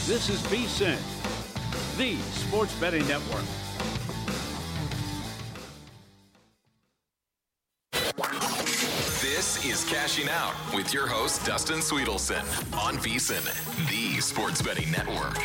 This is VSiN, the Sports Betting Network. This is Cashing Out with your host, Dustin Sweetelson, on VSiN, the Sports Betting Network.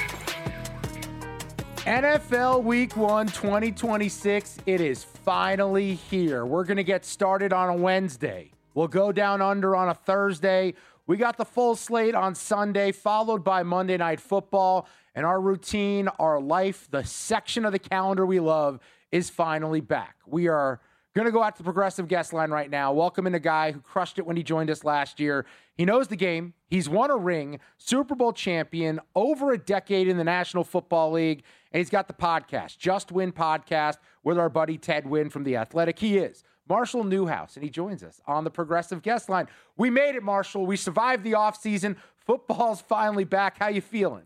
NFL Week 1 2026, it is finally here. We're going to get started on a Wednesday. We'll go down under on a Thursday. We got the full slate on Sunday, followed by Monday Night Football. And our routine, our life, the section of the calendar we love is finally back. We are going to go out to the Progressive guest line right now. Welcoming a guy who crushed it when he joined us last year. He knows the game. He's won a ring, Super Bowl champion, over a decade in the National Football League. And he's got the podcast, Just Win Podcast, with our buddy Ted Wynn from The Athletic. He is Marshall Newhouse, and he joins us on the Progressive guest line. We made it, Marshall. We survived the offseason. Football's finally back. How you feeling?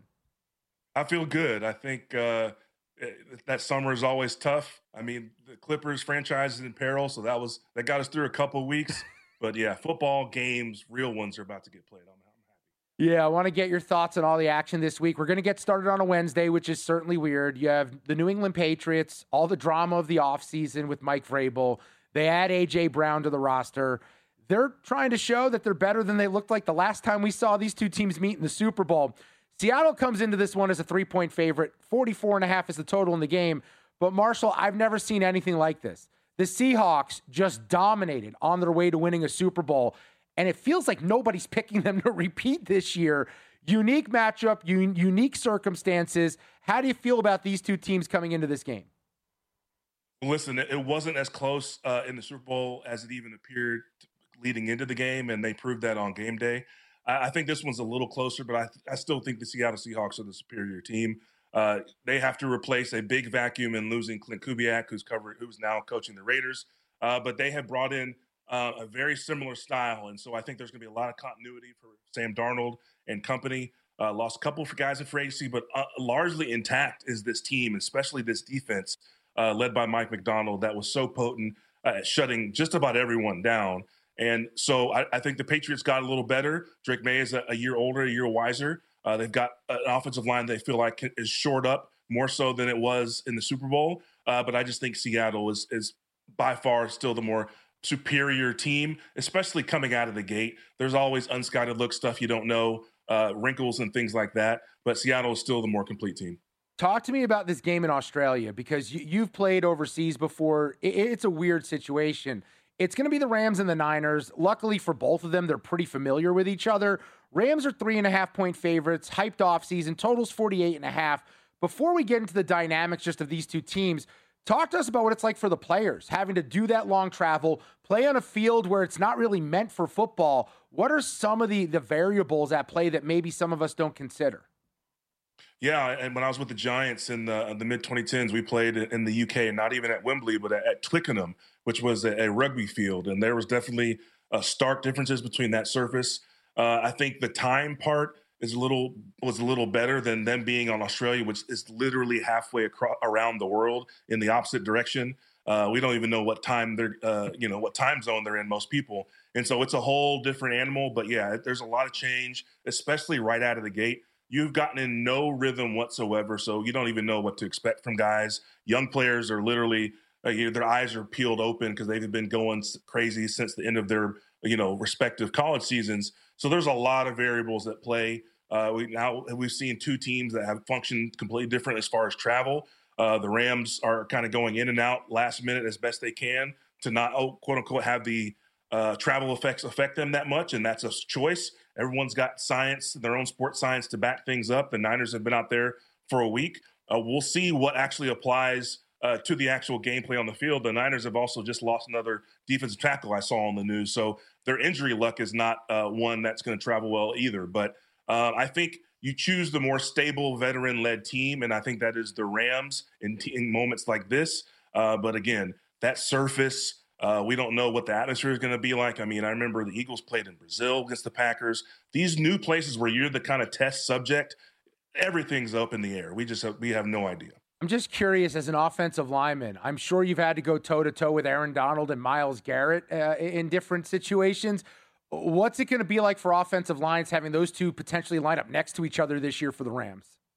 I feel good. I think that summer is always tough. I mean, the Clippers franchise is in peril, so that got us through a couple of weeks. But yeah, football games, real ones, are about to get played. I'm happy. Yeah, I want to get your thoughts on all the action this week. We're going to get started on a Wednesday, which is certainly weird. You have the New England Patriots, all the drama of the offseason with Mike Vrabel. They add A.J. Brown to the roster. They're trying to show that they're better than they looked like the last time we saw these two teams meet in the Super Bowl. Seattle comes into this one as a 3-point favorite. 44.5 is the total in the game. But, Marshall, I've never seen anything like this. The Seahawks just dominated on their way to winning a Super Bowl, and it feels like nobody's picking them to repeat this year. Unique matchup, unique circumstances. How do you feel about these two teams coming into this game? Listen, it wasn't as close in the Super Bowl as it even appeared leading into the game, and they proved that on game day. I think this one's a little closer, but I still think the Seattle Seahawks are the superior team. They have to replace a big vacuum in losing Clint Kubiak, who's now coaching the Raiders. But they have brought in a very similar style, and so I think there's going to be a lot of continuity for Sam Darnold and company. Lost a couple of guys in free agency, but largely intact is this team, especially this defense led by Mike Macdonald that was so potent at shutting just about everyone down. And so I think the Patriots got a little better. Drake May is a year older, a year wiser. They've got an offensive line they feel like is shored up more so than it was in the Super Bowl. But I just think Seattle is by far still the more superior team, especially coming out of the gate. There's always unscouted look stuff you don't know, wrinkles and things like that. But Seattle is still the more complete team. Talk to me about this game in Australia, because you've played overseas before. It's a weird situation. It's going to be the Rams and the Niners. Luckily for both of them, they're pretty familiar with each other. Rams are 3.5-point favorites, hyped off season, totals 48.5. Before we get into the dynamics just of these two teams, talk to us about what it's like for the players, having to do that long travel, play on a field where it's not really meant for football. What are some of the variables at play that maybe some of us don't consider? Yeah, and when I was with the Giants in the mid-2010s, we played in the UK, and not even at Wembley, but at Twickenham, which was a rugby field. And there was definitely stark differences between that surface. I think the time part was a little better than them being on Australia, which is literally halfway around the world in the opposite direction. We don't even know what time what time zone they're in, most people. And so it's a whole different animal. But yeah, there's a lot of change, especially right out of the gate. You've gotten in no rhythm whatsoever, so you don't even know what to expect from guys. Young players are literally, their eyes are peeled open because they've been going crazy since the end of their, respective college seasons. So there's a lot of variables at play. We've seen two teams that have functioned completely different as far as travel. The Rams are kind of going in and out last minute as best they can to not, quote unquote, have the travel effects affect them that much, and that's a choice. Everyone's got science, their own sports science to back things up. The Niners have been out there for a week. We'll see what actually applies to the actual gameplay on the field. The Niners have also just lost another defensive tackle I saw on the news. So their injury luck is not one that's going to travel well either. But I think you choose the more stable veteran-led team, and I think that is the Rams in moments like this. But again, that surface, we don't know what the atmosphere is going to be like. I mean, I remember the Eagles played in Brazil against the Packers. These new places where you're the kind of test subject, everything's up in the air. We have no idea. I'm just curious, as an offensive lineman, I'm sure you've had to go toe-to-toe with Aaron Donald and Myles Garrett in different situations. What's it going to be like for offensive lines having those two potentially line up next to each other this year for the Rams?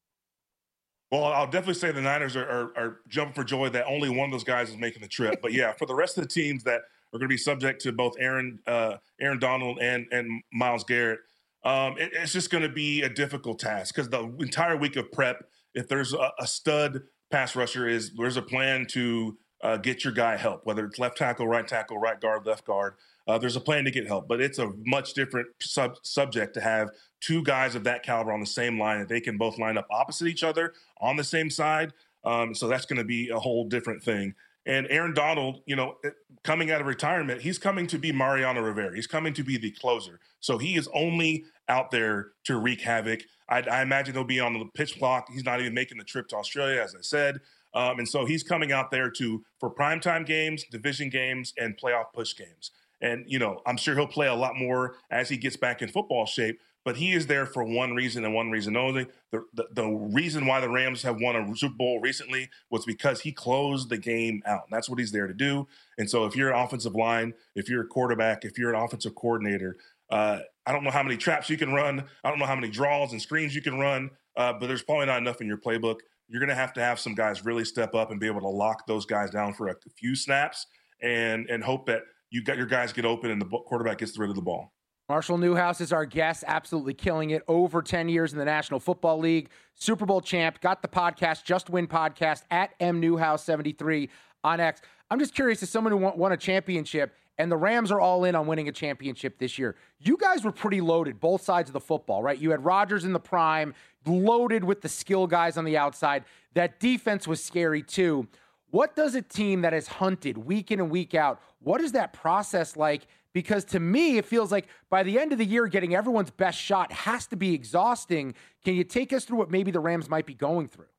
Well, I'll definitely say the Niners are jumping for joy that only one of those guys is making the trip. But yeah, for the rest of the teams that are going to be subject to both Aaron Donald and Myles Garrett, it's just going to be a difficult task because the entire week of prep, if there's a stud pass rusher, there's a plan to get your guy help, whether it's left tackle, right guard, left guard. There's a plan to get help, but it's a much different subject to have two guys of that caliber on the same line that they can both line up opposite each other on the same side. So that's going to be a whole different thing. And Aaron Donald, coming out of retirement, he's coming to be Mariano Rivera. He's coming to be the closer. So he is only out there to wreak havoc. I imagine he'll be on the pitch clock. He's not even making the trip to Australia, as I said. And so he's coming out there for primetime games, division games, and playoff push games. And, I'm sure he'll play a lot more as he gets back in football shape, but he is there for one reason and one reason only. The reason why the Rams have won a Super Bowl recently was because he closed the game out. And that's what he's there to do. And so if you're an offensive line, if you're a quarterback, if you're an offensive coordinator, I don't know how many traps you can run. I don't know how many draws and screens you can run, but there's probably not enough in your playbook. You're going to have some guys really step up and be able to lock those guys down for a few snaps and hope that you got your guys get open and the quarterback gets rid of the ball. Marshall Newhouse is our guest, absolutely killing it. Over 10 years in the National Football League, Super Bowl champ, got the podcast, Just Win Podcast, at MNewhouse73 on X. I'm just curious, as someone who won a championship, and the Rams are all in on winning a championship this year, you guys were pretty loaded, both sides of the football, right? You had Rodgers in the prime, loaded with the skill guys on the outside. That defense was scary too. What does a team that is hunted week in and week out, what is that process like? Because to me, it feels like by the end of the year, getting everyone's best shot has to be exhausting. Can you take us through what maybe the Rams might be going through?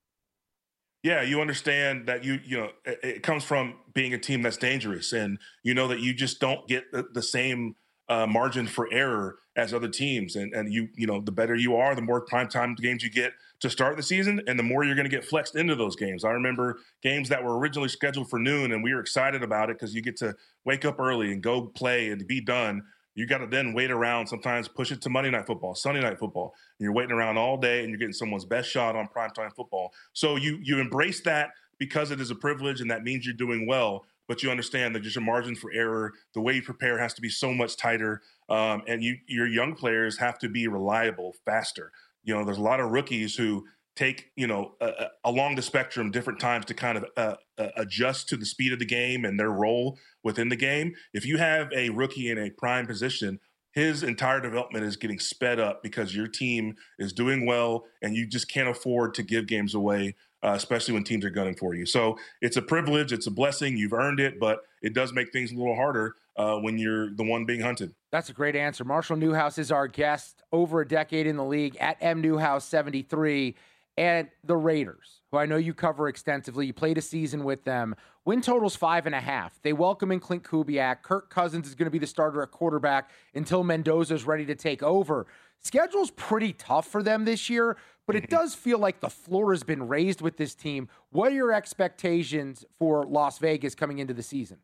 Yeah, you understand that it comes from being a team that's dangerous, and you know that you just don't get the same margin for error as other teams. And the better you are, the more primetime games you get to start the season, and the more you're going to get flexed into those games. I remember games that were originally scheduled for noon, and we were excited about it because you get to wake up early and go play and be done. You got to then wait around, sometimes push it to Monday Night Football, Sunday Night Football. And you're waiting around all day, and you're getting someone's best shot on primetime football. So you embrace that because it is a privilege, and that means you're doing well. But you understand that just your margin for error, the way you prepare has to be so much tighter. And your young players have to be reliable, faster. There's a lot of rookies who take, along the spectrum, different times to kind of adjust to the speed of the game and their role within the game. If you have a rookie in a prime position, his entire development is getting sped up because your team is doing well, and you just can't afford to give games away, especially when teams are gunning for you. So it's a privilege, it's a blessing, you've earned it, but it does make things a little harder when you're the one being hunted. That's a great answer. Marshall Newhouse is our guest, over a decade in the league, at MNewhouse73. And the Raiders, who I know you cover extensively, you played a season with them. Win total's 5.5. They welcome in Clint Kubiak. Kirk Cousins is going to be the starter at quarterback until Mendoza's ready to take over. Schedule's pretty tough for them this year, but it does feel like the floor has been raised with this team. What are your expectations for Las Vegas coming into the season?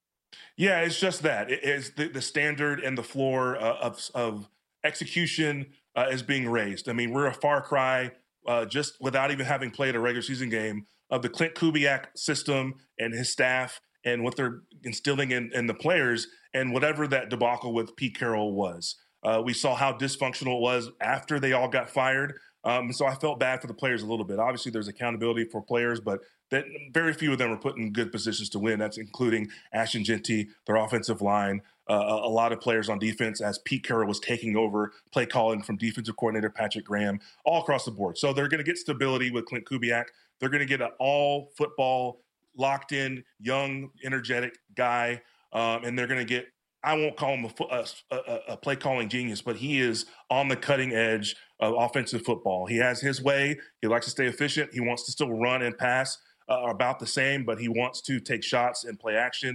Yeah, it's just that. It is the standard and the floor of execution is being raised. I mean, we're a far cry just without even having played a regular season game of the Clint Kubiak system and his staff and what they're instilling in the players, and whatever that debacle with Pete Carroll was. We saw how dysfunctional it was after they all got fired. So I felt bad for the players a little bit. Obviously, there's accountability for players, but that very few of them were put in good positions to win. That's including Ashton Jeanty, their offensive line, a lot of players on defense as Pete Carroll was taking over play calling from defensive coordinator Patrick Graham, all across the board. So they're going to get stability with Clint Kubiak. They're going to get an all football, locked in, young, energetic guy. And they're going to get, I won't call him a play calling genius, but he is on the cutting edge of offensive football. He has his way. He likes to stay efficient. He wants to still run and pass about the same, but he wants to take shots and play action.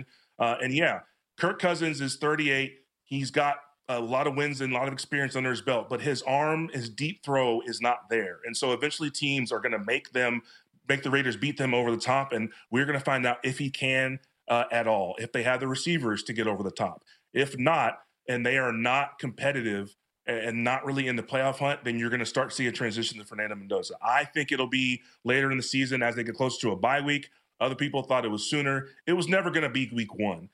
Kirk Cousins is 38. He's got a lot of wins and a lot of experience under his belt, but his arm, his deep throw is not there. And so eventually teams are going to make the Raiders beat them over the top. And we're going to find out if he can at all, if they have the receivers to get over the top. If not, and they are not competitive and not really in the playoff hunt, then you're going to start seeing a transition to Fernando Mendoza. I think it'll be later in the season as they get closer to a bye week. Other people thought it was sooner. It was never going to be week one.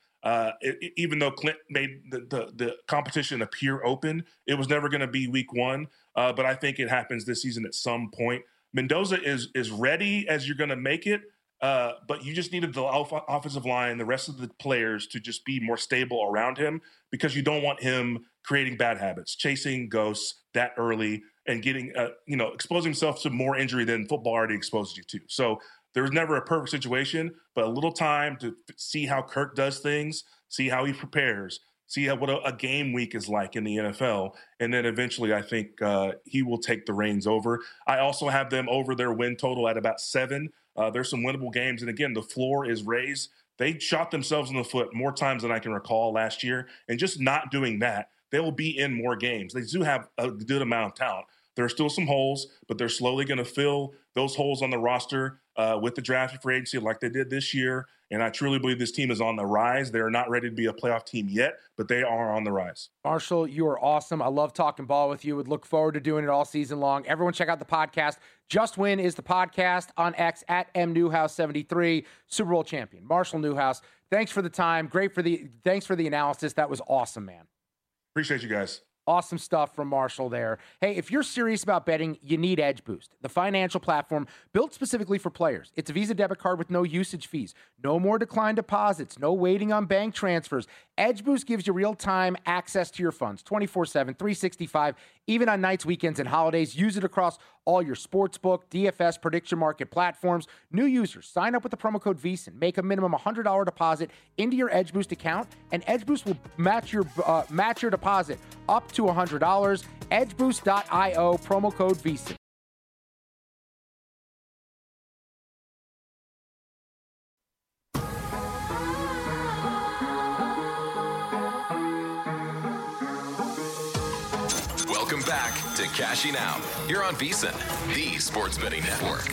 Even though Clint made the competition appear open, it was never going to be week one. But I think it happens this season at some point. Mendoza is ready as you're going to make it, but you just needed the offensive line, the rest of the players to just be more stable around him, because you don't want him creating bad habits, chasing ghosts that early and getting, exposing himself to more injury than football already exposed you to. So there was never a perfect situation, but a little time to see how Kirk does things, see how he prepares, see what a game week is like in the NFL. And then eventually I think he will take the reins over. I also have them over their win total at about 7. There's some winnable games. And again, the floor is raised. They shot themselves in the foot more times than I can recall last year. And just not doing that, they will be in more games. They do have a good amount of talent. There are still some holes, but they're slowly going to fill those holes on the roster with the draft free agency like they did this year. And I truly believe this team is on the rise. They're not ready to be a playoff team yet, but they are on the rise. Marshall, you are awesome. I love talking ball with you. Would look forward to doing it all season long. Everyone check out the podcast. Just Win is the podcast on X at MNewhouse73, Super Bowl champion. Marshall Newhouse, thanks for the time. Thanks for the analysis. That was awesome, man. Appreciate you guys. Awesome stuff from Marshall there. Hey, if you're serious about betting, you need Edge Boost, the financial platform built specifically for players. It's a Visa debit card with no usage fees, no more declined deposits, no waiting on bank transfers. Edge Boost gives you real-time access to your funds, 24/7, 365, even on nights, weekends, and holidays. Use it across all your sportsbook, DFS, prediction market platforms. New users, sign up with the promo code VSiN. Make a minimum $100 deposit into your Edge Boost account, and Edge Boost will match your deposit up to $100. EdgeBoost.io, promo code VSiN. Welcome back to Cashing Out here on VSiN, the Sports Betting Network.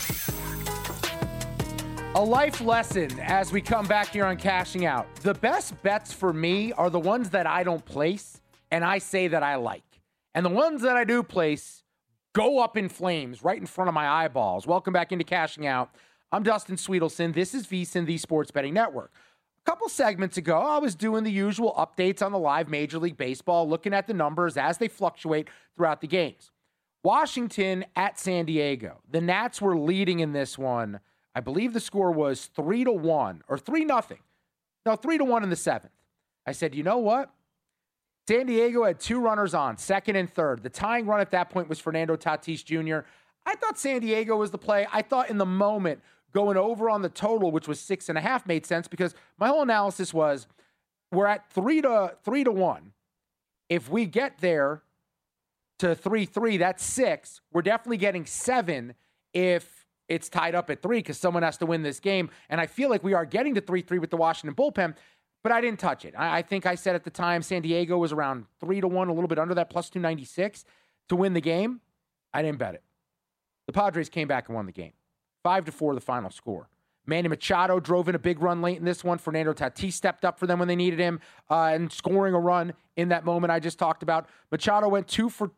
A life lesson as we come back here on Cashing Out. The best bets for me are the ones that I don't place and I say that I like. And the ones that I do place go up in flames right in front of my eyeballs. Welcome back into Cashing Out. I'm Dustin Sweetelson. This is VSiN, the Sports Betting Network. A couple segments ago, I was doing the usual updates on the live Major League Baseball, looking at the numbers as they fluctuate throughout the games. Washington at San Diego. The Nats were leading in this one. I believe the score was 3-1 or 3-0. No, 3-1 in the 7th. I said, you know what? San Diego had 2 runners on, second and third. The tying run at that point was Fernando Tatis Jr. I thought San Diego was the play. I thought in the moment going over on the total, which was 6.5, made sense because my whole analysis was we're at 3-1. If we get there to 3-3, that's 6. We're definitely getting 7 if it's tied up at 3 because someone has to win this game. And I feel like we are getting to 3-3 with the Washington bullpen, but I didn't touch it. I think I said at the time San Diego was around 3-1, a little bit under that, plus 296 to win the game. I didn't bet it. The Padres came back and won the game. 5-4 the final score. Manny Machado drove in a big run late in this one. Fernando Tatis stepped up for them when they needed him and scoring a run in that moment I just talked about. Machado went 2 for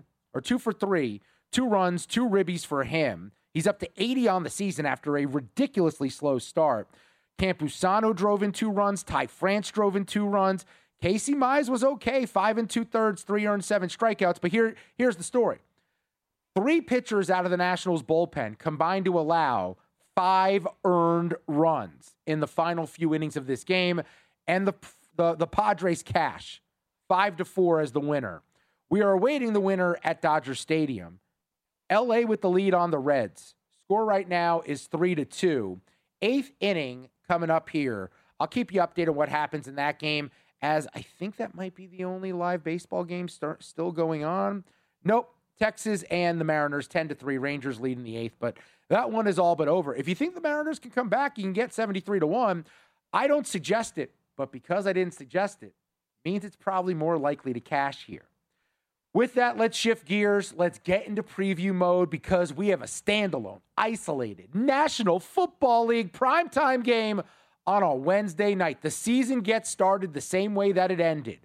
3, 2 runs, 2 ribbies for him. He's up to 80 on the season after a ridiculously slow start. Campusano drove in 2 runs. Ty France drove in 2 runs. Casey Mize was okay, 5 2/3, 3 earned, 7 strikeouts. But here's the story. 3 pitchers out of the Nationals bullpen combined to allow 5 earned runs in the final few innings of this game. And the Padres cash 5-4 as the winner. We are awaiting the winner at Dodger Stadium. LA with the lead on the Reds. Score right now is 3-2. 8th inning coming up here. I'll keep you updated on what happens in that game, as I think that might be the only live baseball game still going on. Nope. Texas and the Mariners 10-3. Rangers leading the 8th, but that one is all but over. If you think the Mariners can come back, you can get 73-1. I don't suggest it, but because I didn't suggest it, means it's probably more likely to cash here. With that, let's shift gears. Let's get into preview mode because we have a standalone, isolated National Football League primetime game on a Wednesday night. The season gets started the same way that it ended,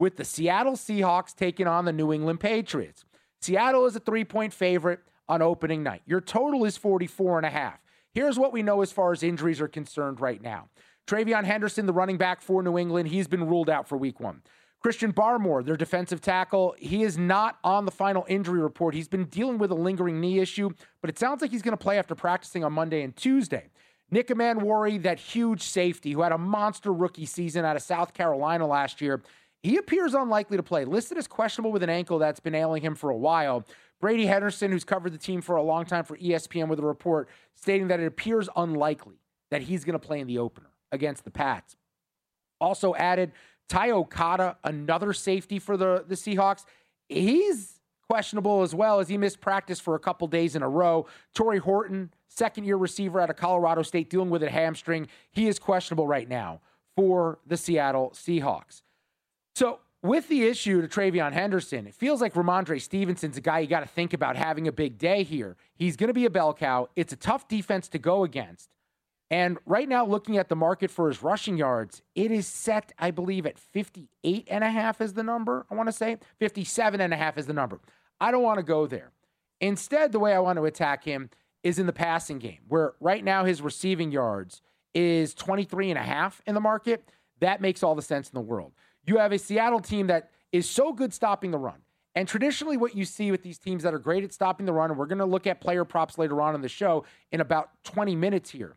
with the Seattle Seahawks taking on the New England Patriots. Seattle is a 3-point favorite on opening night. Your total is 44.5. Here's what we know as far as injuries are concerned right now. Travion Henderson, the running back for New England, he's been ruled out for week 1. Christian Barmore, their defensive tackle, he is not on the final injury report. He's been dealing with a lingering knee issue, but it sounds like he's going to play after practicing on Monday and Tuesday. Nick Emanwari, that huge safety who had a monster rookie season out of South Carolina last year, he appears unlikely to play, listed as questionable with an ankle that's been ailing him for a while. Brady Henderson, who's covered the team for a long time for ESPN, with a report stating that it appears unlikely that he's going to play in the opener against the Pats. Also added Ty Okada, another safety for the Seahawks. He's questionable as well, as he missed practice for a couple days in a row. Torrey Horton, second-year receiver out of Colorado State, dealing with a hamstring. He is questionable right now for the Seattle Seahawks. So with the issue to Travion Henderson, it feels like Ramondre Stevenson's a guy you got to think about having a big day here. He's going to be a bell cow. It's a tough defense to go against. And right now, looking at the market for his rushing yards, it is set, I believe, at 58.5 is the number, I want to say. 57.5 is the number. I don't want to go there. Instead, the way I want to attack him is in the passing game, where right now his receiving yards is 23.5 in the market. That makes all the sense in the world. You have a Seattle team that is so good stopping the run. And traditionally what you see with these teams that are great at stopping the run, and we're going to look at player props later on in the show in about 20 minutes here.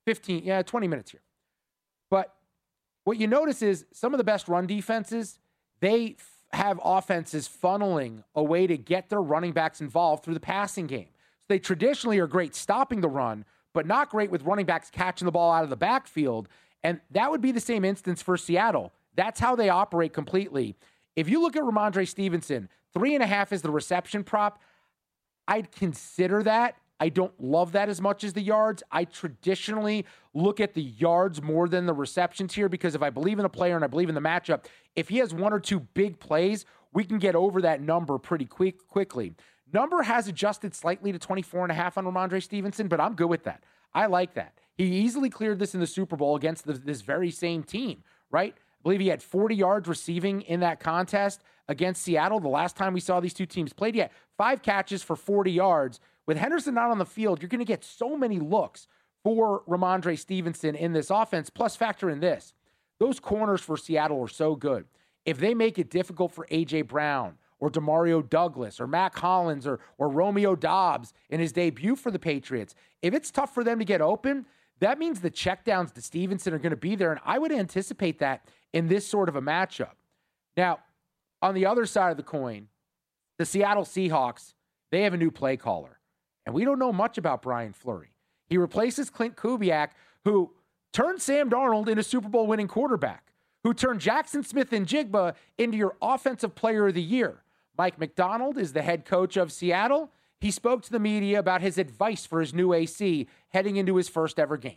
20 minutes here. But what you notice is some of the best run defenses, they have offenses funneling a way to get their running backs involved through the passing game. So they traditionally are great stopping the run, but not great with running backs catching the ball out of the backfield. And that would be the same instance for Seattle. That's how they operate completely. If you look at Ramondre Stevenson, 3.5 is the reception prop. I'd consider that. I don't love that as much as the yards. I traditionally look at the yards more than the receptions here, because if I believe in a player and I believe in the matchup, if he has 1 or 2 big plays, we can get over that number pretty quickly. Number has adjusted slightly to 24.5 on Ramondre Stevenson, but I'm good with that. I like that. He easily cleared this in the Super Bowl against this very same team, right? I believe he had 40 yards receiving in that contest against Seattle. The last time we saw these two teams played, he had 5 catches for 40 yards. With Henderson not on the field, you're going to get so many looks for Ramondre Stevenson in this offense. Plus, factor in this. Those corners for Seattle are so good. If they make it difficult for A.J. Brown or Demario Douglas or Mac Hollins or Romeo Doubs in his debut for the Patriots, if it's tough for them to get open, that means the checkdowns to Stevenson are going to be there, and I would anticipate that in this sort of a matchup. Now, on the other side of the coin, the Seattle Seahawks, they have a new play caller. And we don't know much about Brian Fleury. He replaces Clint Kubiak, who turned Sam Darnold into Super Bowl winning quarterback, who turned Jackson Smith-Njigba into your offensive player of the year. Mike Macdonald is the head coach of Seattle. He spoke to the media about his advice for his new AC heading into his first ever game.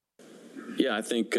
Yeah, I think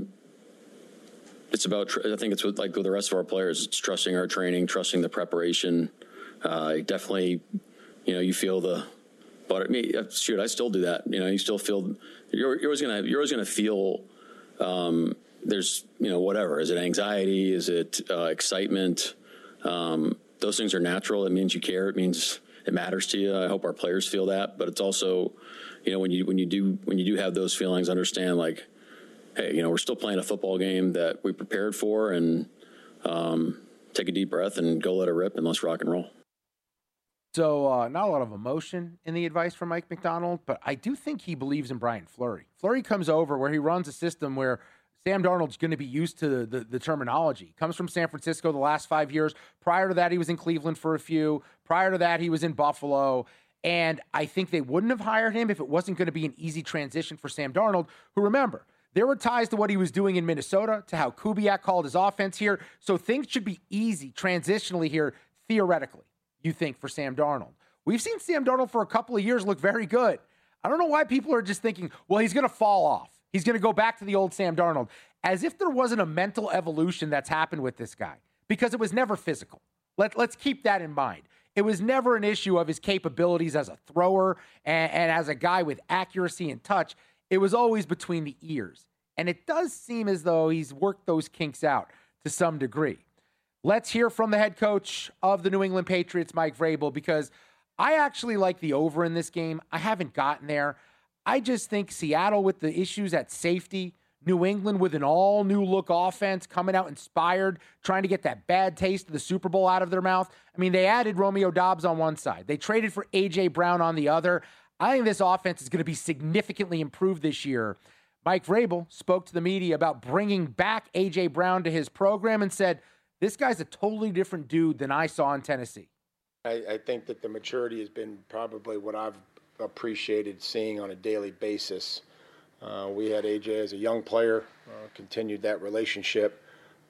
it's like with the rest of our players, it's trusting our training, trusting the preparation. Definitely, you feel the. But I still do that. You still feel you're always gonna feel there's whatever. Is it anxiety? Is it excitement? Those things are natural. It means you care. It means it matters to you. I hope our players feel that. But it's also, when you do have those feelings, understand like, hey, we're still playing a football game that we prepared for, and take a deep breath and go let it rip and let's rock and roll. So not a lot of emotion in the advice from Mike Macdonald, but I do think he believes in Brian Fleury. Fleury comes over where he runs a system where Sam Darnold's going to be used to the terminology. Comes from San Francisco the last 5 years. Prior to that, he was in Cleveland for a few. Prior to that, he was in Buffalo. And I think they wouldn't have hired him if it wasn't going to be an easy transition for Sam Darnold, who, remember, there were ties to what he was doing in Minnesota, to how Kubiak called his offense here. So things should be easy transitionally here, theoretically, you think, for Sam Darnold. We've seen Sam Darnold for a couple of years look very good. I don't know why people are just thinking, well, he's going to fall off. He's going to go back to the old Sam Darnold, as if there wasn't a mental evolution that's happened with this guy, because it was never physical. Let's keep that in mind. It was never an issue of his capabilities as a thrower and as a guy with accuracy and touch. It was always between the ears. And it does seem as though he's worked those kinks out to some degree. Let's hear from the head coach of the New England Patriots, Mike Vrabel, because I actually like the over in this game. I haven't gotten there. I just think Seattle with the issues at safety, New England with an all-new look offense, coming out inspired, trying to get that bad taste of the Super Bowl out of their mouth. I mean, they added Romeo Doubs on one side. They traded for A.J. Brown on the other. I think this offense is going to be significantly improved this year. Mike Vrabel spoke to the media about bringing back A.J. Brown to his program and said, this guy's a totally different dude than I saw in Tennessee. I think that the maturity has been probably what I've appreciated seeing on a daily basis. We had AJ as a young player, continued that relationship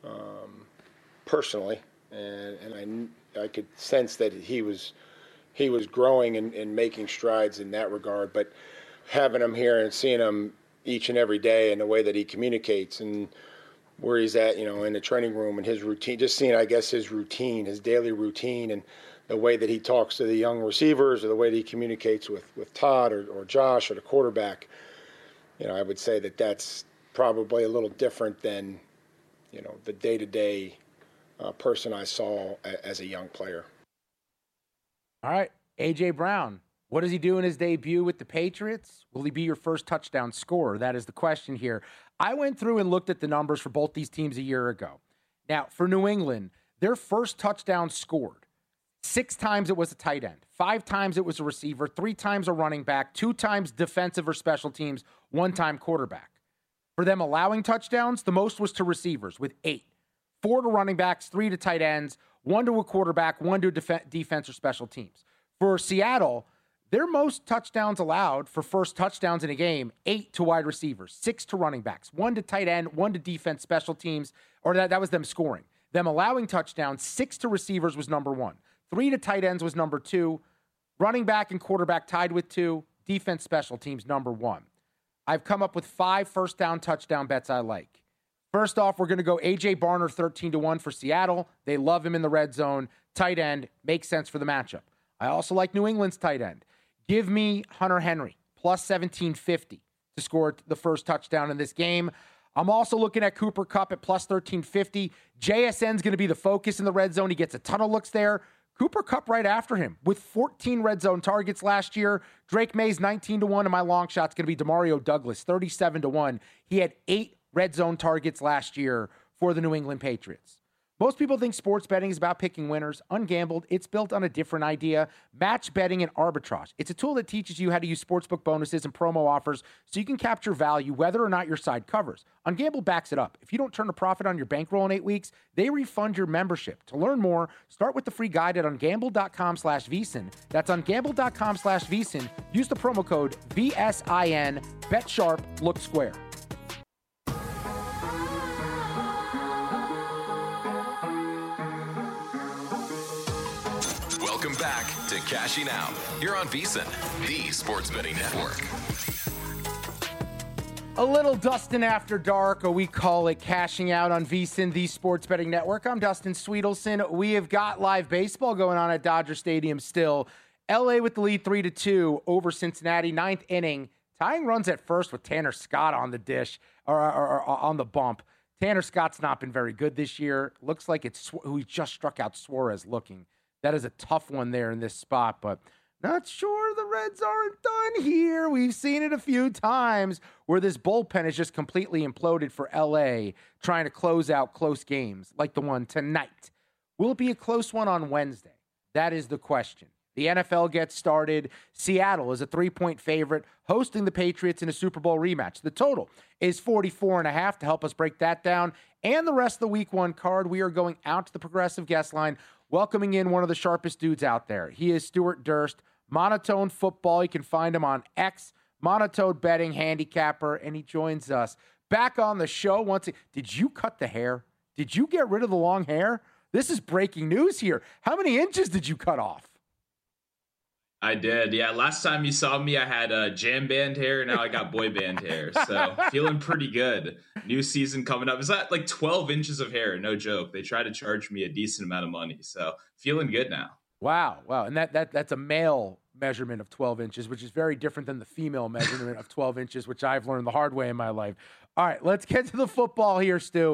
personally, and I could sense that he was growing and making strides in that regard. But having him here and seeing him each and every day and the way that he communicates and where he's at, in the training room and his routine, just seeing, I guess, his routine, his daily routine, and the way that he talks to the young receivers or the way that he communicates with Todd or Josh or the quarterback, I would say that that's probably a little different than, the day-to-day person I saw as a young player. All right, A.J. Brown, what does he do in his debut with the Patriots? Will he be your first touchdown scorer? That is the question here. I went through and looked at the numbers for both these teams a year ago. Now, for New England, their first touchdown scored, 6 times it was a tight end, 5 times it was a receiver, 3 times a running back, 2 times defensive or special teams, 1 time quarterback. For them allowing touchdowns, the most was to receivers with 8, 4 to running backs, 3 to tight ends, 1 to a quarterback, 1 to defense or special teams. For Seattle, their most touchdowns allowed for first touchdowns in a game, 8 to wide receivers, 6 to running backs, 1 to tight end, 1 to defense, special teams, or that was them scoring. Them allowing touchdowns, 6 to receivers was number 1. 3 to tight ends was number 2. Running back and quarterback tied with 2. Defense, special teams, number 1. I've come up with 5 first down touchdown bets I like. First off, we're going to go A.J. Barner 13-1 for Seattle. They love him in the red zone. Tight end, makes sense for the matchup. I also like New England's tight end. Give me Hunter Henry, plus 1750 to score the first touchdown in this game. I'm also looking at Cooper Kupp at plus 1350. JSN's going to be the focus in the red zone. He gets a ton of looks there. Cooper Kupp right after him with 14 red zone targets last year. Drake May's 19-1, and my long shot's going to be Demario Douglas, 37-1. He had 8 red zone targets last year for the New England Patriots. Most people think sports betting is about picking winners. Ungambled, it's built on a different idea. Match betting and arbitrage. It's a tool that teaches you how to use sportsbook bonuses and promo offers so you can capture value whether or not your side covers. Ungambled backs it up. If you don't turn a profit on your bankroll in 8 weeks, they refund your membership. To learn more, start with the free guide at ungambled.com/VSiN. That's ungambled.com/VSiN. Use the promo code VSIN. Bet sharp, look square. Welcome back to Cashing Out. You're on VSiN, the sports betting network. A little Dustin After Dark, or we call it Cashing Out on VSiN, the sports betting network. I'm Dustin Sweetelson. We have got live baseball going on at Dodger Stadium still. LA with the lead 3-2 over Cincinnati, 9th inning. Tying runs at first with Tanner Scott on the dish, or on the bump. Tanner Scott's not been very good this year. Looks like it's who he just struck out Suarez looking. That is a tough one there in this spot, but not sure the Reds aren't done here. We've seen it a few times where this bullpen is just completely imploded for LA, trying to close out close games like the one tonight. Will it be a close one on Wednesday? That is the question. The NFL gets started. Seattle is a 3-point favorite, hosting the Patriots in a Super Bowl rematch. The total is 44.5. To help us break that down and the rest of the Week 1 card, we are going out to the Progressive guest line, welcoming in one of the sharpest dudes out there. He is Stuart Durst, Monotone Football. You can find him on X, Monotone Betting Handicapper, and he joins us back on the show once. Did you cut the hair? Did you get rid of the long hair? This is breaking news here. How many inches did you cut off? I did. Yeah. Last time you saw me, I had jam band hair. Now I got boy band hair. So feeling pretty good. New season coming up. Is that like 12 inches of hair? No joke. They try to charge me a decent amount of money. So feeling good now. Wow. And that's a male measurement of 12 inches, which is very different than the female measurement of 12 inches, which I've learned the hard way in my life. All right, let's get to the football here, Stu.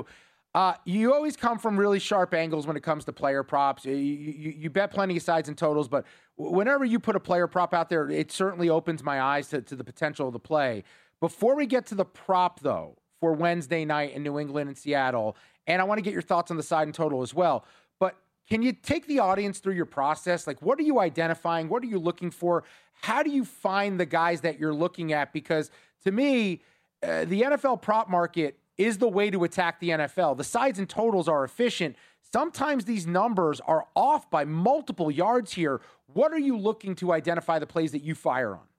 You always come from really sharp angles when it comes to player props. You bet plenty of sides and totals, but whenever you put a player prop out there, it certainly opens my eyes to the potential of the play. Before we get to the prop, though, for Wednesday night in New England and Seattle, and I want to get your thoughts on the side and total as well, but can you take the audience through your process? Like, what are you identifying? What are you looking for? How do you find the guys that you're looking at? Because to me, the NFL prop market is the way to attack the NFL. The sides and totals are efficient. Sometimes these numbers are off by multiple yards here. What are you looking to identify the plays that you fire on?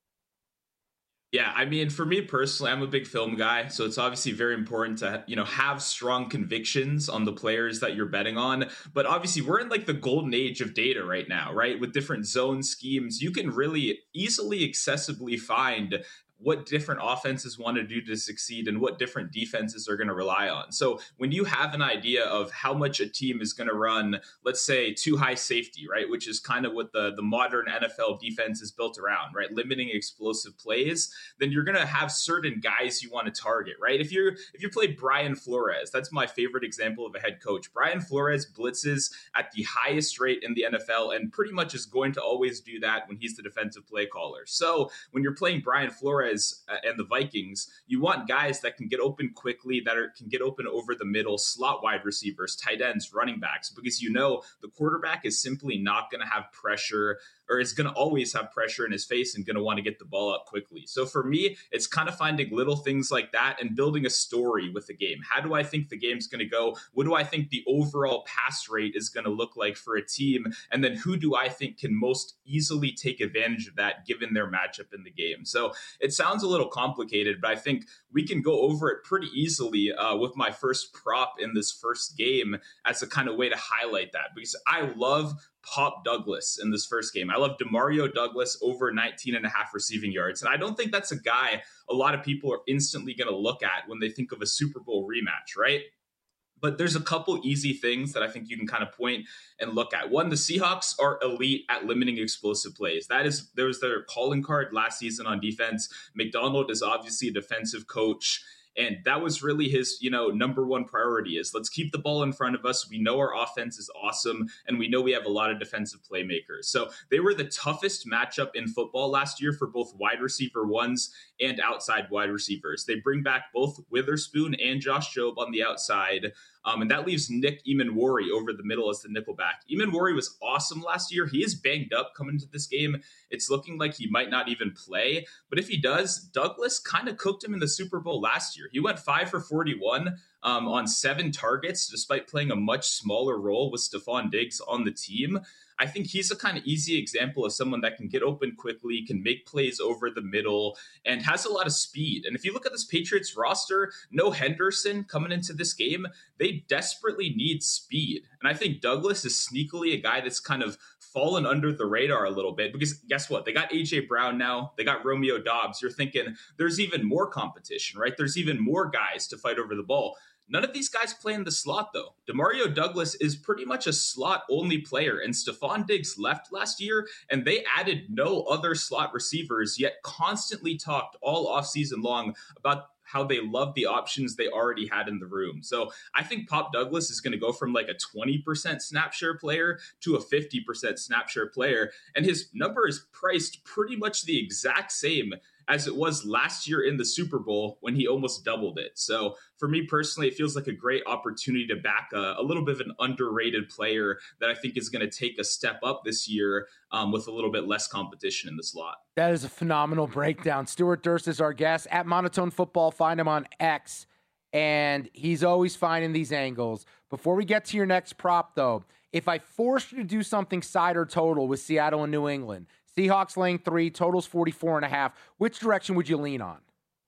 Yeah, I mean, for me personally, I'm a big film guy, so it's obviously very important to, have strong convictions on the players that you're betting on. But obviously, we're in like the golden age of data right now, right? With different zone schemes, you can really easily, accessibly find what different offenses want to do to succeed and what different defenses are going to rely on. So when you have an idea of how much a team is going to run, let's say too high safety, right, which is kind of what the modern NFL defense is built around, right, limiting explosive plays, then you're going to have certain guys you want to target, right? If you play Brian Flores, that's my favorite example of a head coach. Brian Flores blitzes at the highest rate in the NFL and pretty much is going to always do that when he's the defensive play caller. So when you're playing Brian Flores and the Vikings, you want guys that can get open quickly, can get open over the middle, slot wide receivers, tight ends, running backs, because the quarterback is simply not going to have pressure, or is going to always have pressure in his face and going to want to get the ball up quickly. So for me, it's kind of finding little things like that and building a story with the game. How do I think the game's going to go? What do I think the overall pass rate is going to look like for a team? And then who do I think can most easily take advantage of that given their matchup in the game? So it sounds a little complicated, but I think we can go over it pretty easily with my first prop in this first game as a kind of way to highlight that, because I love Pop Douglas in this first game. I love Demario Douglas over 19.5 receiving yards. And I don't think that's a guy a lot of people are instantly going to look at when they think of a Super Bowl rematch, right? But there's a couple easy things that I think you can kind of point and look at. One, the Seahawks are elite at limiting explosive plays. There was their calling card last season on defense. McDonald is obviously a defensive coach. And that was really his, number one priority is let's keep the ball in front of us. We know our offense is awesome, and we know we have a lot of defensive playmakers. So they were the toughest matchup in football last year for both wide receiver ones and outside wide receivers. They bring back both Witherspoon and Josh Jobe on the outside. And that leaves Nick Emanwari over the middle as the nickelback. Emanwari was awesome last year. He is banged up coming into this game. It's looking like he might not even play. But if he does, Douglas kind of cooked him in the Super Bowl last year. He went 5 for 41 on 7 targets, despite playing a much smaller role with Stephon Diggs on the team. I think he's a kind of easy example of someone that can get open quickly, can make plays over the middle, and has a lot of speed. And if you look at this Patriots roster, no Henderson coming into this game, they desperately need speed. And I think Douglas is sneakily a guy that's kind of fallen under the radar a little bit, because guess what? They got A.J. Brown now. They got Romeo Doubs. You're thinking there's even more competition, right? There's even more guys to fight over the ball. None of these guys play in the slot, though. Demario Douglas is pretty much a slot-only player, and Stephon Diggs left last year, and they added no other slot receivers, yet constantly talked all offseason long about how they love the options they already had in the room. So I think Pop Douglas is going to go from like a 20% snap share player to a 50% snap share player, and his number is priced pretty much the exact same as it was last year in the Super Bowl when he almost doubled it. So for me personally, it feels like a great opportunity to back a little bit of an underrated player that I think is going to take a step up this year with a little bit less competition in the slot. That is a phenomenal breakdown. Stuart Durst is our guest at Monotone Football. Find him on X, and he's always finding these angles. Before we get to your next prop, though, if I forced you to do something side or total with Seattle and New England, Seahawks laying 3, totals 44.5. Which direction would you lean on?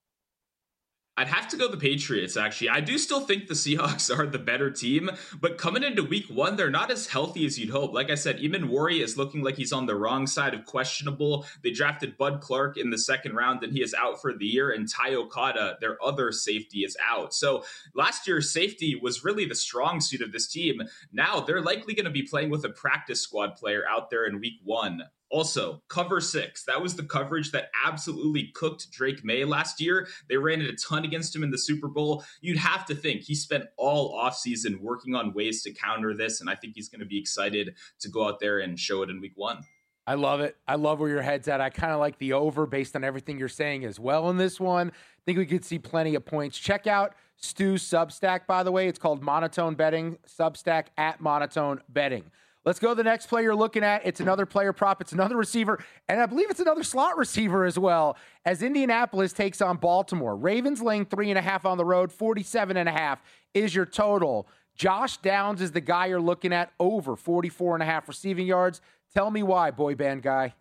I'd have to go the Patriots, actually. I do still think the Seahawks are the better team, but coming into week 1, they're not as healthy as you'd hope. Like I said, Emanwari is looking like he's on the wrong side of questionable. They drafted Bud Clark in the second round, and he is out for the year, and Ty Okada, their other safety, is out. So last year's safety was really the strong suit of this team. Now they're likely going to be playing with a practice squad player out there in week 1. Also, cover 6. That was the coverage that absolutely cooked Drake May last year. They ran it a ton against him in the Super Bowl. You'd have to think he spent all offseason working on ways to counter this, and I think he's going to be excited to go out there and show it in week 1. I love it. I love where your head's at. I kind of like the over based on everything you're saying as well in this one. I think we could see plenty of points. Check out Stu's Substack, by the way. It's called Monotone Betting, Substack at Monotone Betting. Let's go to the next player you're looking at. It's another player prop. It's another receiver, and I believe it's another slot receiver as well, as Indianapolis takes on Baltimore. Ravens laying 3.5 on the road, 47.5 is your total. Josh Downs is the guy you're looking at, over 44.5 receiving yards. Tell me why, boy band guy.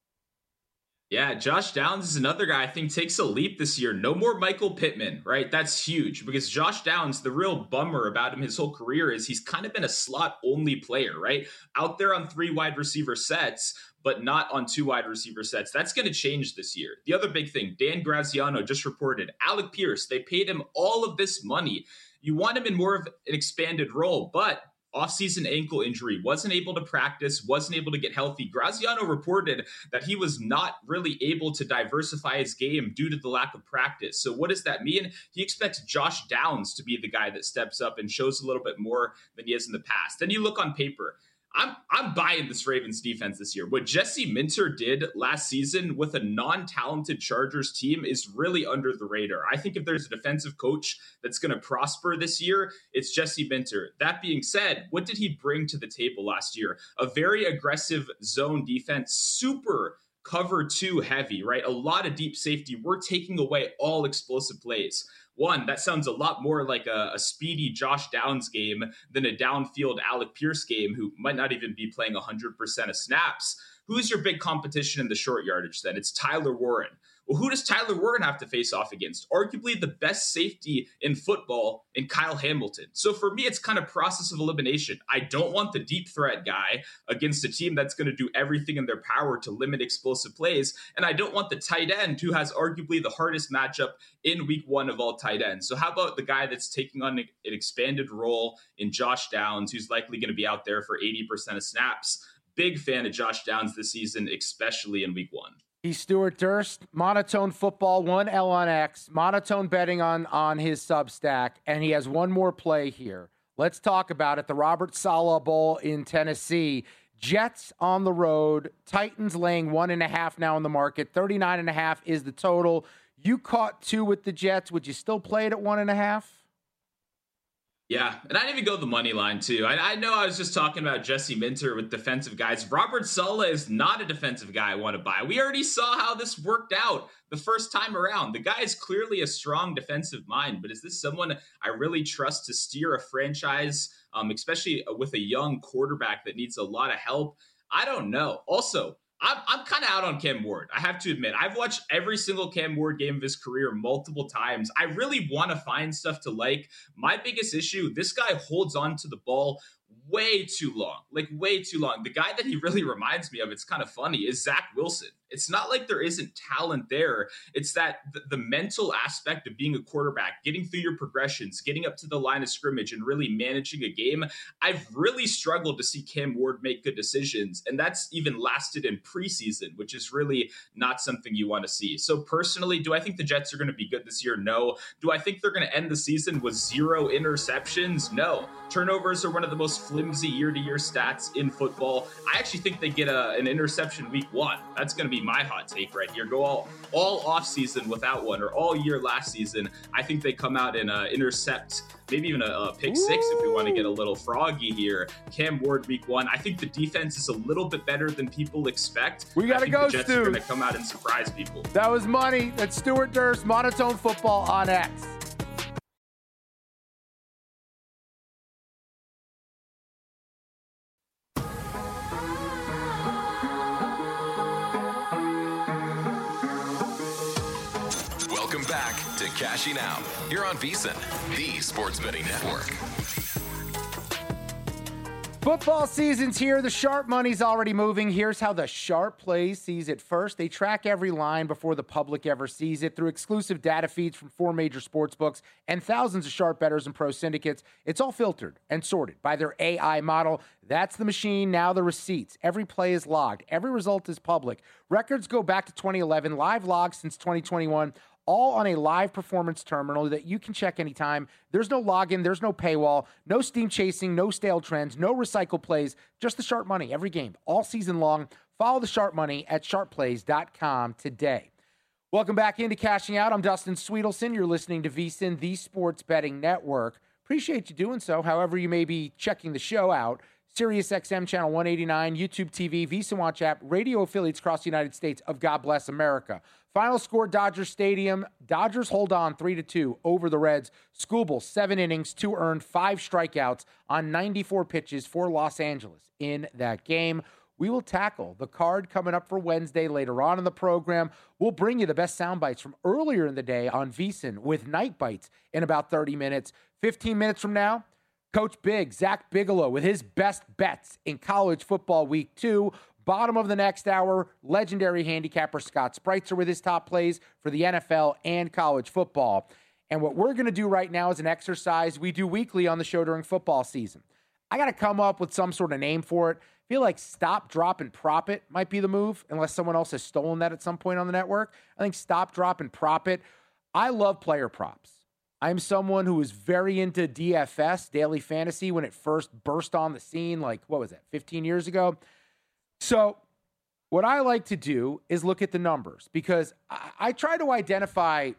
Yeah, Josh Downs is another guy I think takes a leap this year. No more Michael Pittman, right? That's huge because Josh Downs, the real bummer about him his whole career is he's kind of been a slot-only player, right? Out there on 3 wide receiver sets, but not on 2 wide receiver sets. That's going to change this year. The other big thing, Dan Graziano just reported, Alec Pierce, they paid him all of this money. You want him in more of an expanded role, but off-season ankle injury, wasn't able to practice, wasn't able to get healthy. Graziano reported that he was not really able to diversify his game due to the lack of practice. So what does that mean? He expects Josh Downs to be the guy that steps up and shows a little bit more than he has in the past. Then you look on paper. I'm buying this Ravens defense this year. What Jesse Minter did last season with a non-talented Chargers team is really under the radar. I think if there's a defensive coach that's going to prosper this year, it's Jesse Minter. That being said, what did he bring to the table last year? A very aggressive zone defense, super cover 2 heavy, right? A lot of deep safety. We're taking away all explosive plays. One, that sounds a lot more like a speedy Josh Downs game than a downfield Alec Pierce game, who might not even be playing 100% of snaps. Who's your big competition in the short yardage then? It's Tyler Warren. Well, who does Tyler Warren have to face off against? Arguably the best safety in football in Kyle Hamilton. So for me, it's kind of process of elimination. I don't want the deep threat guy against a team that's going to do everything in their power to limit explosive plays. And I don't want the tight end who has arguably the hardest matchup in week 1 of all tight ends. So how about the guy that's taking on an expanded role in Josh Downs, who's likely going to be out there for 80% of snaps? Big fan of Josh Downs this season, especially in week 1. He's Stuart Durst, Monotone Football, 1L on X, Monotone Betting on his Substack, and he has one more play here. Let's talk about it. The Robert Saleh Bowl in Tennessee. Jets on the road, Titans laying 1.5 now in the market, 39.5 is the total. You caught 2 with the Jets. Would you still play it at 1.5? Yeah, and I'd even go the money line, too. I know I was just talking about Jesse Minter with defensive guys. Robert Saleh is not a defensive guy I want to buy. We already saw how this worked out the first time around. The guy is clearly a strong defensive mind, but is this someone I really trust to steer a franchise, especially with a young quarterback that needs a lot of help? I don't know. Also, I'm kind of out on Cam Ward. I have to admit, I've watched every single Cam Ward game of his career multiple times. I really want to find stuff to like. My biggest issue, this guy holds on to the ball way too long, way too long. The guy that he really reminds me of, it's kind of funny, is Zach Wilson. It's not like there isn't talent there. It's that the mental aspect of being a quarterback, getting through your progressions, getting up to the line of scrimmage and really managing a game. I've really struggled to see Cam Ward make good decisions. And that's even lasted in preseason, which is really not something you want to see. So personally, do I think the Jets are going to be good this year? No. Do I think they're going to end the season with 0 interceptions? No. Turnovers are one of the most flimsy year-to-year stats in football. I actually think they get an interception week 1. That's going to be my hot take right here. Go all off season without one, or all year last season. I think they come out and intercept, maybe even a pick 6 if we want to get a little froggy here. Cam Ward week 1. I think the defense is a little bit better than people expect. We got to go, Stu. The Jets are going to come out and surprise people. That was money. That's Stuart Durst, Monotone Football on X. Back to Cashing Out here on VSiN, the Sports Betting Network. Football season's here. The sharp money's already moving. Here's how the Sharp Plays sees it first. They track every line before the public ever sees it through exclusive data feeds from 4 major sports books and thousands of sharp bettors and pro syndicates. It's all filtered and sorted by their AI model. That's the machine. Now the receipts. Every play is logged. Every result is public. Records go back to 2011. Live logs since 2021. All on a live performance terminal that you can check anytime. There's no login, there's no paywall, no steam chasing, no stale trends, no recycle plays, just the sharp money every game, all season long. Follow the sharp money at sharpplays.com today. Welcome back into Cashing Out. I'm Dustin Sweetelson. You're listening to VSiN, the Sports Betting Network. Appreciate you doing so, however you may be checking the show out. Sirius XM Channel 189, YouTube TV, VSiN Watch app, radio affiliates across the United States of God Bless America. Final score, Dodgers Stadium. Dodgers hold on 3-2 over the Reds. Skubal, 7 innings, 2 earned, 5 strikeouts on 94 pitches for Los Angeles in that game. We will tackle the card coming up for Wednesday later on in the program. We'll bring you the best sound bites from earlier in the day on VSiN with Night Bites in about 30 minutes. 15 minutes from now, Coach Big, Zach Bigelow, with his best bets in college football week 2. Bottom of the next hour, legendary handicapper Scott Spreitzer with his top plays for the NFL and college football. And what we're going to do right now is an exercise we do weekly on the show during football season. I got to come up with some sort of name for it. I feel like Stop, Drop, and Prop It might be the move, unless someone else has stolen that at some point on the network. I think Stop, Drop, and Prop It. I love player props. I'm someone who was very into DFS, daily fantasy, when it first burst on the scene, 15 years ago? So what I like to do is look at the numbers, because I try to identify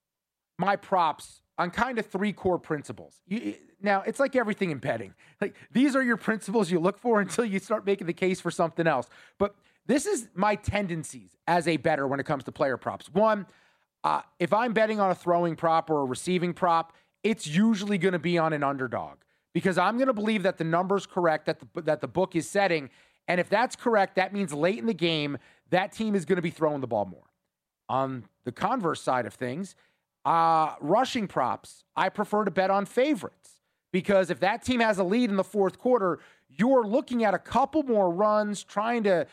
my props on kind of 3 core principles. Now, it's like everything in betting. These are your principles you look for until you start making the case for something else. But this is my tendencies as a bettor when it comes to player props. One, if I'm betting on a throwing prop or a receiving prop, it's usually going to be on an underdog, because I'm going to believe that the number's correct, that the book is setting. And if that's correct, that means late in the game, that team is going to be throwing the ball more. On the converse side of things, rushing props, I prefer to bet on favorites, because if that team has a lead in the fourth quarter, you're looking at a couple more runs, trying to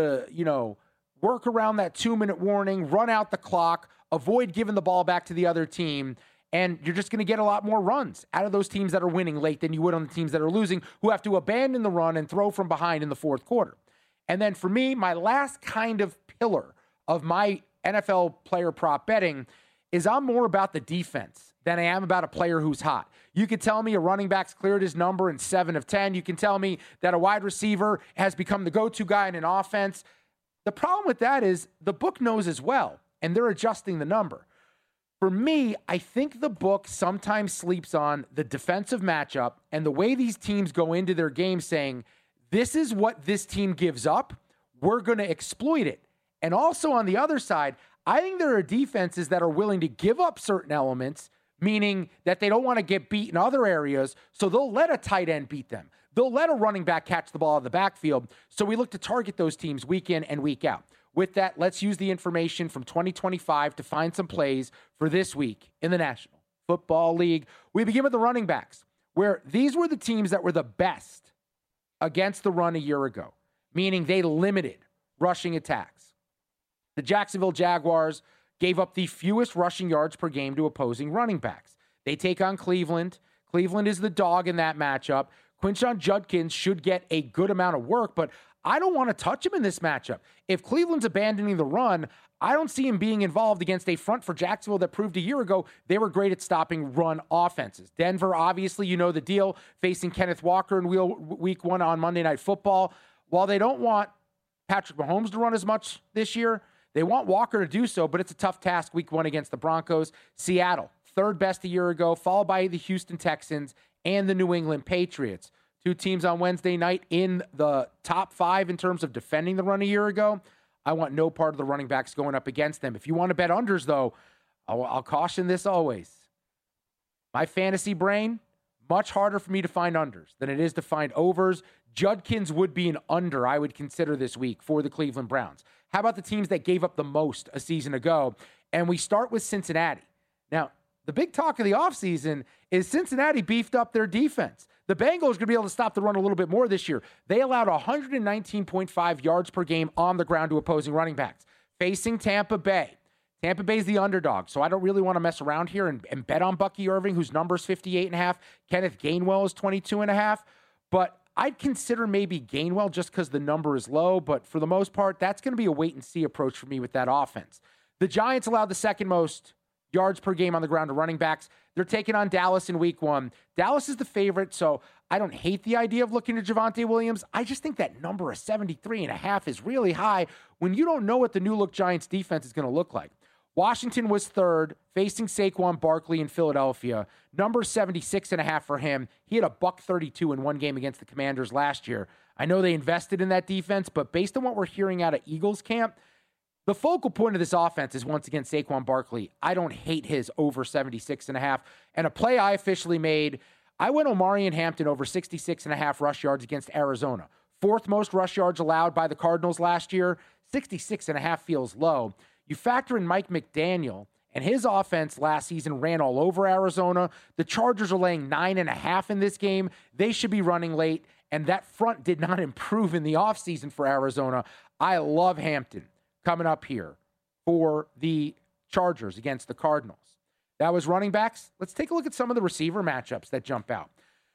work around that 2-minute warning, run out the clock, avoid giving the ball back to the other team. And you're just going to get a lot more runs out of those teams that are winning late than you would on the teams that are losing, who have to abandon the run and throw from behind in the fourth quarter. And then for me, my last kind of pillar of my NFL player prop betting is I'm more about the defense than I am about a player who's hot. You could tell me a running back's cleared his number in 7 of 10. You can tell me that a wide receiver has become the go-to guy in an offense. The problem with that is the book knows as well, and they're adjusting the number. For me, I think the book sometimes sleeps on the defensive matchup and the way these teams go into their game saying, this is what this team gives up, we're going to exploit it. And also on the other side, I think there are defenses that are willing to give up certain elements, meaning that they don't want to get beat in other areas, so they'll let a tight end beat them. They'll let a running back catch the ball out of the backfield, so we look to target those teams week in and week out. With that, let's use the information from 2025 to find some plays for this week in the National Football League. We begin with the running backs, where these were the teams that were the best against the run a year ago, meaning they limited rushing attacks. The Jacksonville Jaguars gave up the fewest rushing yards per game to opposing running backs. They take on Cleveland. Cleveland is the dog in that matchup. Quinshon Judkins should get a good amount of work, but I don't want to touch him in this matchup. If Cleveland's abandoning the run, I don't see him being involved against a front for Jacksonville that proved a year ago they were great at stopping run offenses. Denver, obviously, you know the deal, facing Kenneth Walker in week 1 on Monday Night Football. While they don't want Patrick Mahomes to run as much this year, they want Walker to do so, but it's a tough task week 1 against the Broncos. Seattle, 3rd best a year ago, followed by the Houston Texans and the New England Patriots. 2 teams on Wednesday night in the top 5 in terms of defending the run a year ago. I want no part of the running backs going up against them. If you want to bet unders, though, I'll caution this always. My fantasy brain, much harder for me to find unders than it is to find overs. Judkins would be an under I would consider this week for the Cleveland Browns. How about the teams that gave up the most a season ago? And we start with Cincinnati. Now, the big talk of the offseason is Cincinnati beefed up their defense. The Bengals are going to be able to stop the run a little bit more this year. They allowed 119.5 yards per game on the ground to opposing running backs. Facing Tampa Bay. Tampa Bay's the underdog, so I don't really want to mess around here and bet on Bucky Irving, whose number is 58.5. Kenneth Gainwell is 22.5. But I'd consider maybe Gainwell just because the number is low. But for the most part, that's going to be a wait-and-see approach for me with that offense. The Giants allowed the second most yards per game on the ground to running backs. They're taking on Dallas in week 1. Dallas is the favorite, so I don't hate the idea of looking at Javonte Williams. I just think that number of 73.5 is really high when you don't know what the new-look Giants defense is going to look like. Washington was third, facing Saquon Barkley in Philadelphia. Number 76.5 for him. He had a $132 in one game against the Commanders last year. I know they invested in that defense, but based on what we're hearing out of Eagles camp, the focal point of this offense is once again Saquon Barkley. I don't hate his over 76.5. And a play I officially made, I went Omarion Hampton over 66.5 rush yards against Arizona. Fourth most rush yards allowed by the Cardinals last year. 66.5 feels low. You factor in Mike McDaniel, and his offense last season ran all over Arizona. The Chargers are laying 9.5 in this game. They should be running late, and that front did not improve in the offseason for Arizona. I love Hampton coming up here for the Chargers against the Cardinals. That was running backs. Let's take a look at some of the receiver matchups that jump out.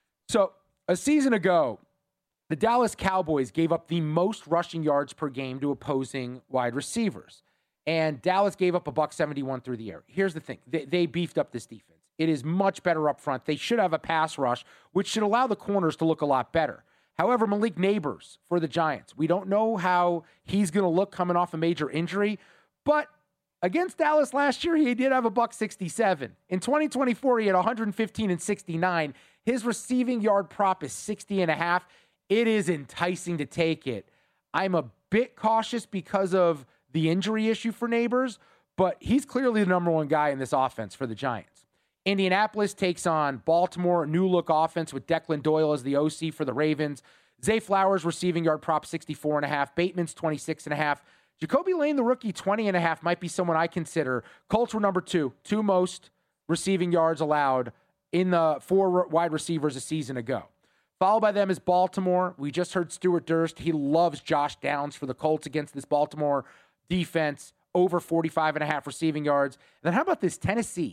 So a season ago, the Dallas Cowboys gave up the most rushing yards per game to opposing wide receivers. And Dallas gave up $171 through the air. Here's the thing. They beefed up this defense. It is much better up front. They should have a pass rush, which should allow the corners to look a lot better. However, Malik Neighbors for the Giants, we don't know how he's going to look coming off a major injury, but against Dallas last year, he did have a $167. In 2024, he had 115 and 69. His receiving yard prop is 60.5. It is enticing to take it. I'm a bit cautious because of the injury issue for Neighbors, but he's clearly the number one guy in this offense for the Giants. Indianapolis takes on Baltimore, new look offense with Declan Doyle as the OC for the Ravens. Zay Flowers receiving yard prop 64.5. Bateman's 26.5. Jacoby Lane, the rookie, 20.5 might be someone I consider. Colts were number two most receiving yards allowed in the 4 wide receivers a season ago. Followed by them is Baltimore. We just heard Stuart Durst. He loves Josh Downs for the Colts against this Baltimore defense, over 45.5 receiving yards. And then how about this Tennessee?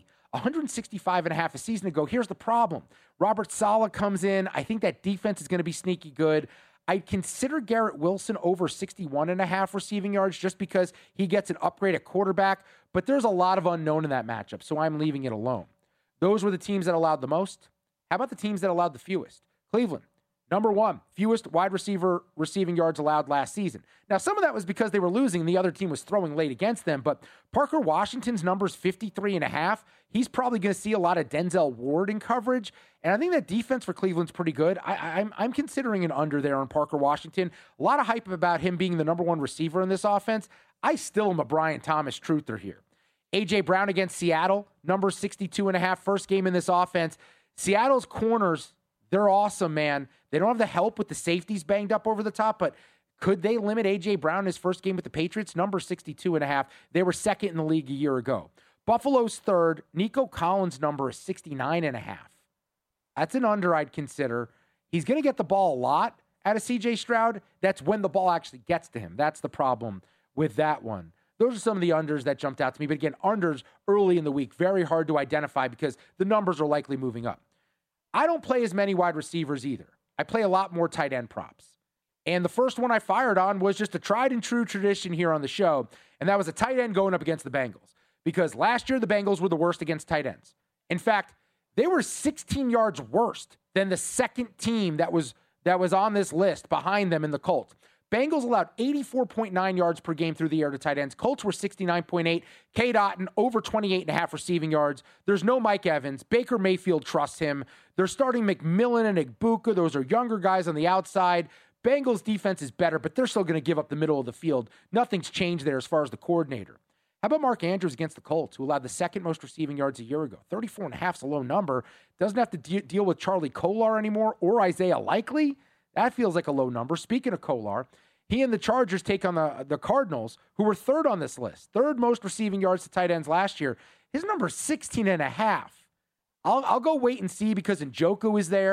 165.5 a season ago. Here's the problem. Robert Saleh comes in. I think that defense is going to be sneaky good. I'd consider Garrett Wilson over 61.5 receiving yards just because he gets an upgrade at quarterback, but there's a lot of unknown in that matchup, so I'm leaving it alone. Those were the teams that allowed the most. How about the teams that allowed the fewest? Cleveland, number 1, fewest wide receiver receiving yards allowed last season. Now, some of that was because they were losing and the other team was throwing late against them, but Parker Washington's number's 53.5. He's probably going to see a lot of Denzel Ward in coverage, and I think that defense for Cleveland's pretty good. I'm considering an under there on Parker Washington. A lot of hype about him being the number 1 receiver in this offense. I still am a Brian Thomas truther here. A.J. Brown against Seattle, number 62.5, first game in this offense. Seattle's corners, they're awesome, man. They don't have the help with the safeties banged up over the top, but could they limit A.J. Brown in his first game with the Patriots? Number 62.5. They were second in the league a year ago. Buffalo's third. Nico Collins' number is 69.5. That's an under I'd consider. He's going to get the ball a lot out of C.J. Stroud. That's when the ball actually gets to him. That's the problem with that one. Those are some of the unders that jumped out to me. But again, unders early in the week, very hard to identify because the numbers are likely moving up. I don't play as many wide receivers either. I play a lot more tight end props. And the first one I fired on was just a tried and true tradition here on the show, and that was a tight end going up against the Bengals. Because last year, the Bengals were the worst against tight ends. In fact, they were 16 yards worse than the second team that was on this list behind them in the Colts. Bengals allowed 84.9 yards per game through the air to tight ends. Colts were 69.8. Cade Otton, over 28.5 receiving yards. There's no Mike Evans. Baker Mayfield trusts him. They're starting McMillan and Igbuka. Those are younger guys on the outside. Bengals defense is better, but they're still going to give up the middle of the field. Nothing's changed there as far as the coordinator. How about Mark Andrews against the Colts, who allowed the second most receiving yards a year ago? 34.5 is a low number. Doesn't have to deal with Charlie Kolar anymore or Isaiah Likely. That feels like a low number. Speaking of Kolar, he and the Chargers take on the Cardinals, who were third on this list. Third most receiving yards to tight ends last year. His number is 16.5. I'll go wait and see because Njoku is there.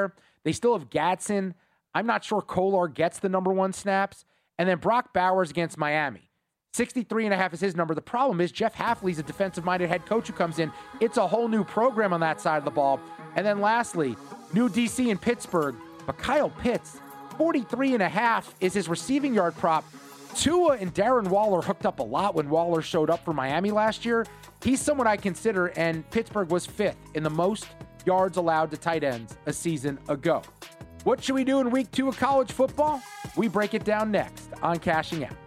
They still have Gadsden. I'm not sure Kolar gets the number 1 snaps. And then Brock Bowers against Miami. 63.5 is his number. The problem is Jeff Hafley's a defensive-minded head coach who comes in. It's a whole new program on that side of the ball. And then lastly, new DC in Pittsburgh. But Kyle Pitts, 43.5 is his receiving yard prop. Tua and Darren Waller hooked up a lot when Waller showed up for Miami last year. He's someone I consider, and Pittsburgh was 5th in the most yards allowed to tight ends a season ago. What should we do in week 2 of college football? We break it down next on Cashing Out.